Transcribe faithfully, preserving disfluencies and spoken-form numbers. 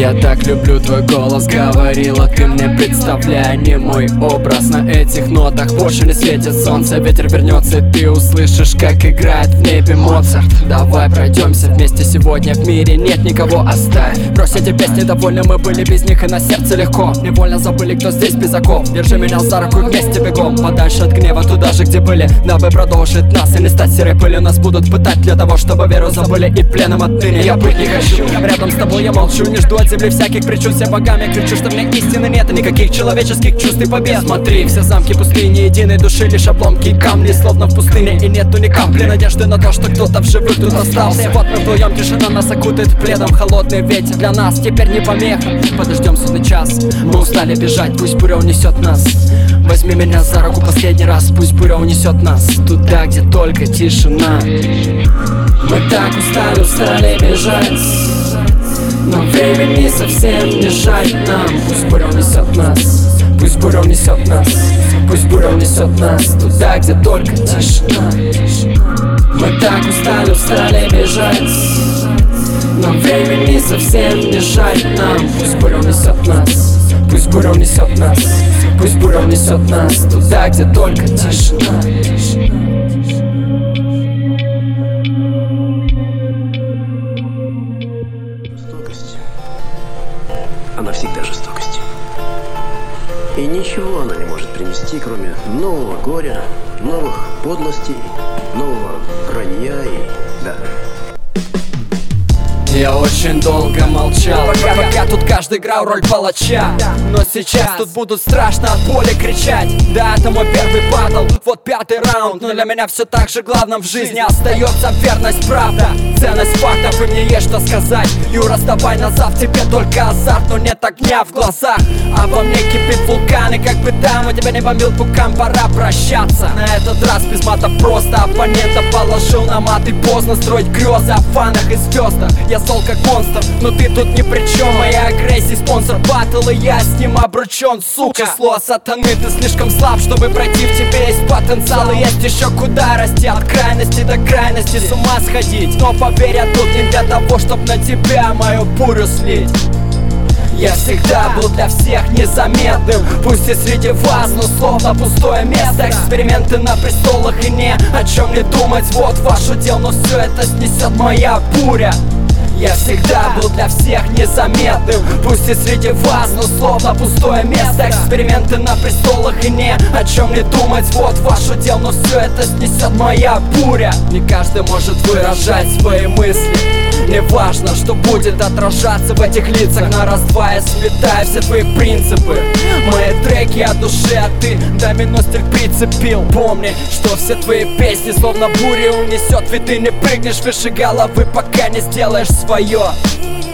Я так люблю твой голос, говорила ты мне, представляя не мой образ. На этих нотах больше не светит солнце, ветер вернется и ты услышишь, как играет в небе Моцарт. Давай пройдемся вместе сегодня, в мире нет никого, оставь. Брось эти песни, довольны мы были без них, и на сердце легко. Невольно забыли, кто здесь без оков. Держи меня за руку и вместе бегом подальше от гнева, туда же, где были, дабы продолжить нас и не стать серой пылью. Нас будут пытать для того, чтобы веру забыли, и пленом отныне я быть не хочу. Рядом с тобой я молчу, не жду от земли всяких причуд. Всем богами кричу, что мне истины нет и никаких человеческих чувств и побед. Смотри, все замки пусты, ни единой души, лишь обломки и камни, словно в пустыне. И нету ни капли надежды на то, что кто-то в живых тут остался. Вот мы вдвоем, тишина нас окутает пледом. Холодный ветер для нас теперь не помеха. Подождем судный час, мы устали бежать, пусть буря унесет нас. Возьми меня за руку последний раз, пусть буря унесет нас туда, где только тишина. Мы так устали, устали бежать, но времени совсем не жаль нам. Пусть буря унесет нас, пусть буря унесет нас, пусть буря унесет нас туда, где только тишина. Мы так устали, устали бежать, но времени совсем не жаль нам. Пусть буря унесет нас, пусть буря унесет нас, пусть буря унесет нас туда, где только тишина. Жестокость, она всегда жестокость. И ничего она не может принести, кроме нового горя, новых подлостей, нового вранья и... да. Я очень долго молчал, пока, пока тут каждый играл роль палача. Но сейчас тут будут страшно от боли кричать. Да, это мой первый батл, вот пятый раунд. Но для меня все так же главным в жизни остается верность, правда, ценность фактов, и мне есть что сказать. Юра, сдавай назад, в тебе только азарт, но нет огня в глазах. А во мне кипит вулкан, и как бы там у тебя не бомбил пукан, пора прощаться. На этот раз без матов просто, оппонента положил на мат, и поздно строить грезы о фанах и звездах. Я зол как монстр, но ты тут ни при чем. Моя агрессия спонсор батл, и я с ним обручен, сука. Число сатаны, ты слишком слаб, чтобы пройти, в тебе есть потенциал. И есть еще куда расти, от крайности до крайности, с ума сходить. Но поверь, я тут не для того, чтоб на тебя мою бурю слить. Я всегда был для всех незаметным, пусть и среди вас, но словно пустое место. Эксперименты на престолах и не о чем не думать, вот ваш удел, но все это снесет моя буря. Я всегда был для всех незаметным, пусть и среди вас, но словно пустое место. Эксперименты на престолах и не о чем не думать, вот ваш удел, но все это снесет моя буря. Не каждый может выражать свои мысли, не важно, что будет отражаться в этих лицах. На раз-два я сметаю все твои принципы. Мои треки от души, а ты домино стиль прицепил. Помни, что все твои песни словно буря унесет, ведь ты не прыгнешь выше головы, пока не сделаешь свое.